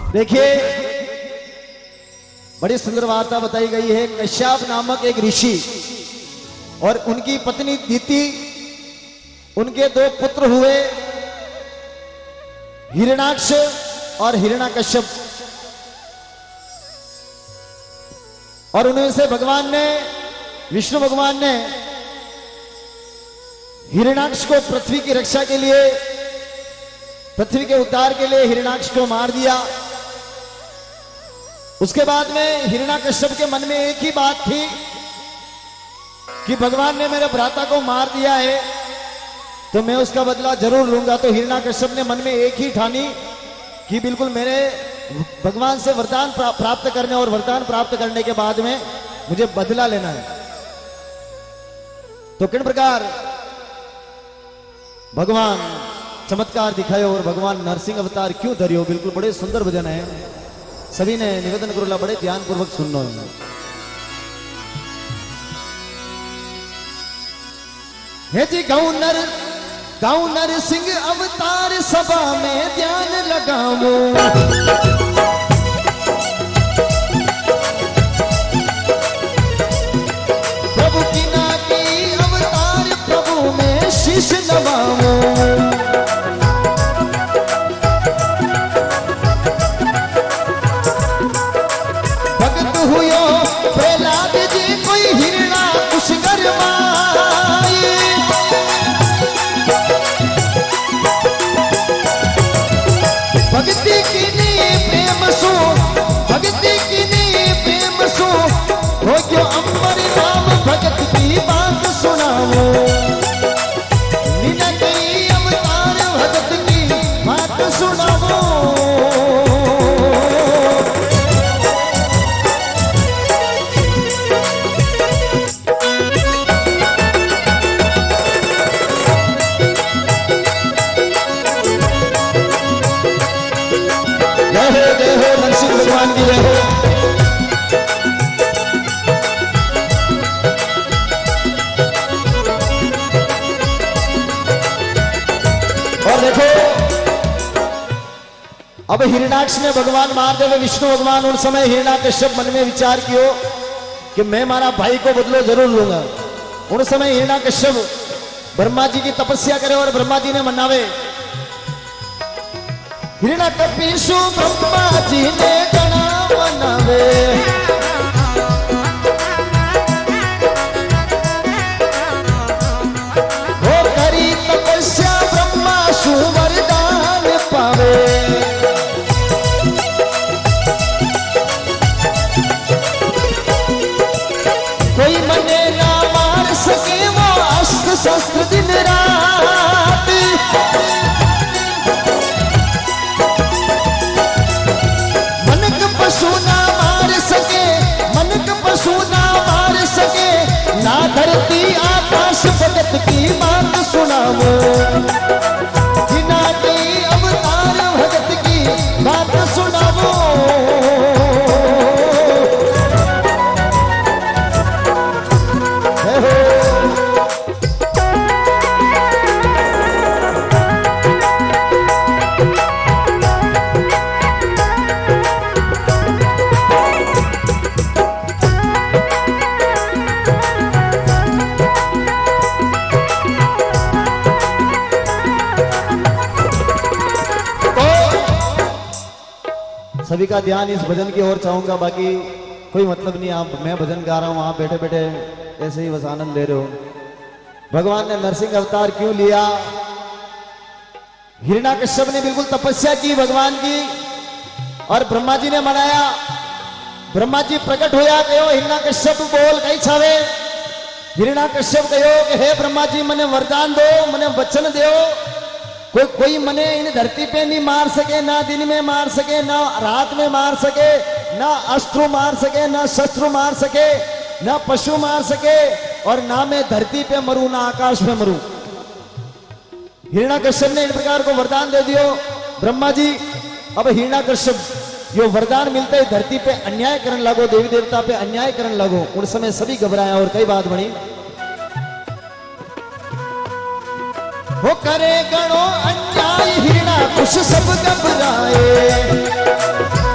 देखिए बड़ी सुंदर वार्ता बताई गई है। कश्यप नामक एक ऋषि और उनकी पत्नी दीति, उनके दो पुत्र हुए, हिरण्याक्ष और हिरण्यकश्यप। और उनमें से भगवान ने, विष्णु भगवान ने हिरण्याक्ष को पृथ्वी की रक्षा के लिए, पृथ्वी के उद्धार के लिए हिरण्याक्ष को मार दिया। उसके बाद में हिरण्यकश्यप के मन में एक ही बात थी कि भगवान ने मेरे भ्राता को मार दिया है तो मैं उसका बदला जरूर लूंगा। तो हिरण्यकश्यप ने मन में एक ही ठानी कि बिल्कुल मेरे भगवान से वरदान प्राप्त करने और वरदान प्राप्त करने के बाद में मुझे बदला लेना है। तो किन प्रकार भगवान चमत्कार दिखाए और भगवान नरसिंह अवतार क्यों धरियो, बिल्कुल बड़े सुंदर भजन है। सभी ने निवेदन करो, बड़े ध्यान पूर्वक सुनना है। हे जी गाँव नरसिंह अवतार सभा में ध्यान लगाओ, प्रभु की ना की अवतार प्रभु में शीश नवाओ। भगत हुयो प्रहलाद जी कोई हिरणा कुछ गरमाई, भक्ति की नी प्रेम सो, भक्ति की नी प्रेम सो हो क्यों अम्बर नाम भगत की बात सुनाओ। नीना कई अवतार भगत की बात सुनाओ। नरसिंह भगवान की जय हो। और देखो अब हिरण्याक्ष ने भगवान मार देवे विष्णु भगवान, उन समय हिरण्यकश्यप मन में विचार कियो कि मैं मारा भाई को बदलो जरूर लूंगा। उन समय हिरण्यकश्यप ब्रह्मा जी की तपस्या करे और ब्रह्मा जी ने मनावे। हिरण्यकपिशु ब्रह्मा जी ने गणा मनावे, हो करी तपस्या ब्रह्मा सु वरदान पावे। कोई मने ना मार सके वो अस्त्र शस्त्र दिन रात, पशु ना मार सके, मनक पशु ना मार सके, ना धरती आकाश भगत की बात सुनाओ। जिना की अवतार भगत की बात सुनाओ। सभी का ध्यान इस भजन की ओर चाहूंगा, बाकी कोई मतलब नहीं। आप, मैं भजन गा रहा हूं, आप बैठे बैठे ऐसे ही बस आनंद ले रहे हो। भगवान ने नरसिंह अवतार क्यों लिया? हिरण्यकश्यप ने बिल्कुल तपस्या की भगवान की और ब्रह्मा जी ने मनाया। ब्रह्मा जी प्रकट होया, कहो हिरण्यकश्यप बोल कई छावे। हिरण्यकश्यप कहो कि हे ब्रह्मा जी मने वरदान दो, मने वचन दो। कोई मने इन धरती पे नहीं मार सके, ना दिन में मार सके, ना रात में मार सके, ना अस्त्र मार सके, ना शस्त्र मार सके, ना पशु मार सके, और ना मैं धरती पे मरूं ना आकाश में मरूं। हिरण्यकश्यप ने इन प्रकार को वरदान दे दियो ब्रह्मा जी। अब हिरण्यकश्यप यो वरदान मिलते ही धरती पे अन्याय करने लगो, देवी देवता पे अन्याय करने लगो। उन समय सभी घबराया और कई बात बनी। वो करे गणो अन्याय हिरणा कुछ सब घबराए,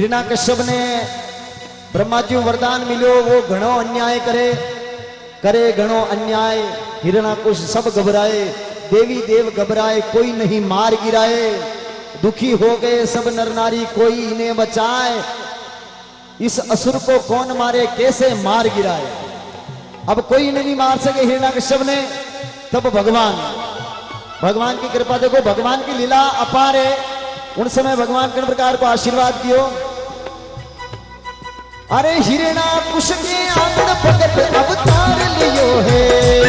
हिरण्यकश्यप ने ब्रह्मा जी वरदान मिलो वो घणो अन्याय करे घणो अन्याय। हिरण्यकुश सब घबराए, देवी देव घबराए, कोई नहीं मार गिराए। दुखी हो गए सब नर नारी, कोई इन्हें बचाए। इस असुर को कौन मारे, कैसे मार गिराए। अब कोई नहीं मार सके हिरण्यकश्यप ने। तब भगवान की कृपा देखो, भगवान की लीला अपार है। उन समय भगवान किन प्रकार को आशीर्वाद दियो। अरे हिरण्यकुश के आंगन भगत अवतार लियो है।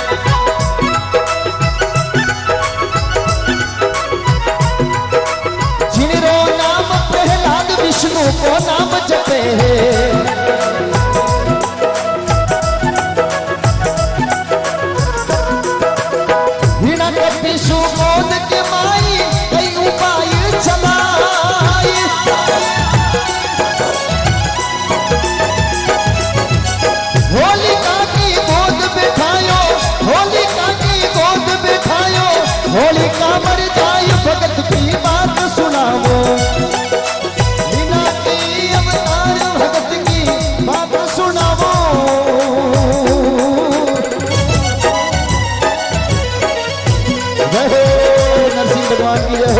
जिनरो नाम प्रहलाद विष्णु को नाम जपे है। के माई कई उपाय चलाए। होलिका की गोद बिठायो, होलिका की गोद बिठायो। होलिका मर जाए भगत की बात सुनाओ। बिना की अवतार भगत की बात सुनाओ। नरसिंह भगवान की जय हो।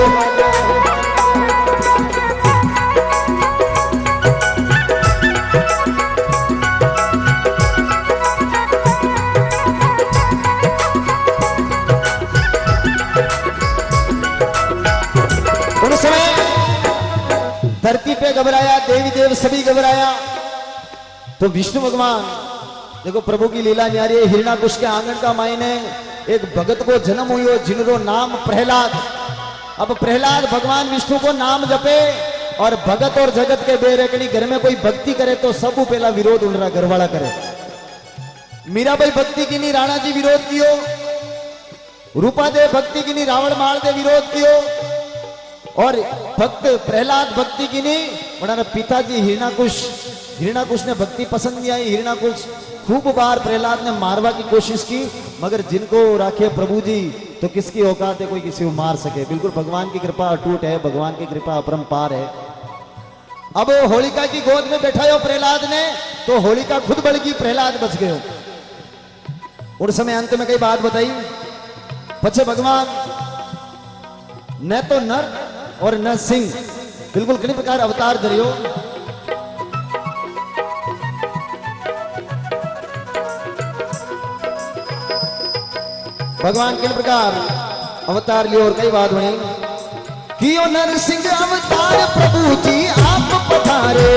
उन समय धरती पे घबराया, देवी देव सभी घबराया। तो विष्णु भगवान देखो प्रभु की लीला न्यारी है। हिरण्यकुश के आंगन का मायने एक भगत को जन्म हुई, जिनको नाम प्रहलाद। अब प्रहलाद भगवान विष्णु को नाम जपे और भगत और जगत के बेरकनी घर में कोई भक्ति करे तो सब पहला विरोध उनका घरवाला करे। मीराबाई भक्ति की नहीं, राणा जी विरोध कियो। रूपादेव भक्ति की नहीं, रावण माल दे विरोध कियो। और भक्त प्रहलाद भक्ति की नहीं, उन्होंने पिताजी हिरण्यकुश ने भक्ति पसंद नहीं आई। हिरण्यकुश खूब बार प्रहलाद ने मारवा की कोशिश की, मगर जिनको राखे प्रभु जी तो किसकी औकात है कोई किसी को मार सके। बिल्कुल भगवान की कृपा अटूट है, भगवान की कृपा अपरंपार है। अब होलिका की गोद में बैठा हो प्रहलाद ने, तो होलिका खुद बढ़ गई, प्रहलाद बच गए। उस समय अंत में कई बात बताई। पछे भगवान न तो नर और न सिंह, बिल्कुल किस प्रकार अवतार धरियो। भगवान किन प्रकार अवतार लियो और कई बात बनी। कियो नरसिंह अवतार प्रभु जी आप पधारे।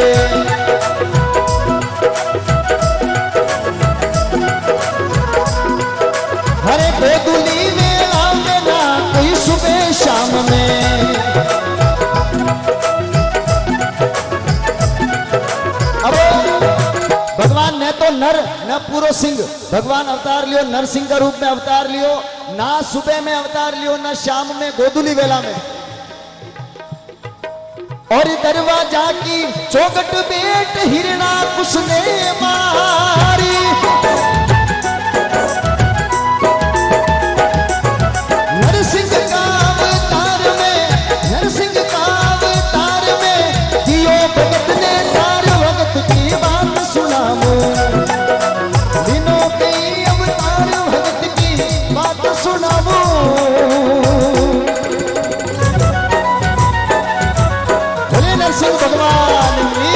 हरे गोदुली में आवे ना कोई सुबह शाम में। अब भगवान ने तो नर न पूरो सिंह, भगवान अवतार लियो नर सिंह का रूप में अवतार लियो। ना सुबह में अवतार लियो, ना शाम में, गोदुली वेला में। और दरवाजा की चौखट बेट हिरण्यकुश ने मारी। नरसिंह का अवतार में, नरसिंह का अवतार में दियो भगत ने तार भगत की बात सुनाओ। दिनों के अवतार भगत की बात सुनाओ। बोले नरसिंह भगवान की।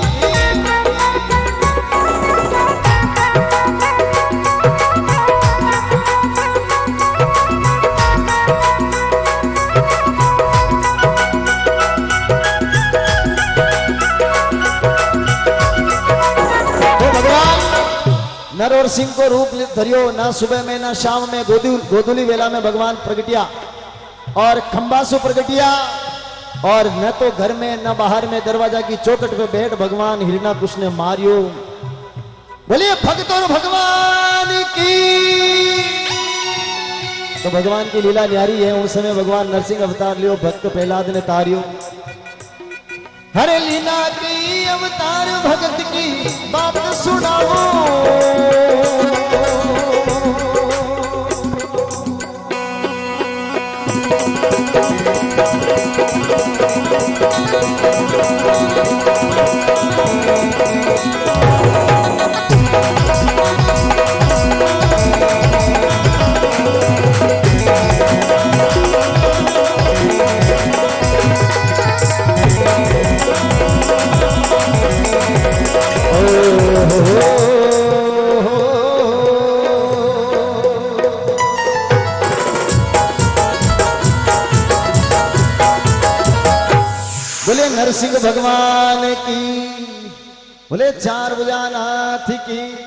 नर और सिंह को रूप धरियो। ना सुबह में ना शाम में, गोदुली वेला में भगवान प्रगटिया और खंबासु प्रगटिया। और न तो घर में न बाहर में, दरवाजा की चौखट पे बैठ भगवान हिरण्यकुश ने मारियो। बोलिए भक्त और भगवान की। तो भगवान की लीला न्यारी है। उस समय भगवान नरसिंह अवतार लियो, भक्त प्रहलाद ने तारियो। हरे लीला की अवतार भगत की बात सुनाओ। बोले नरसिंह भगवान की, बोले चार भुजा नाथ की।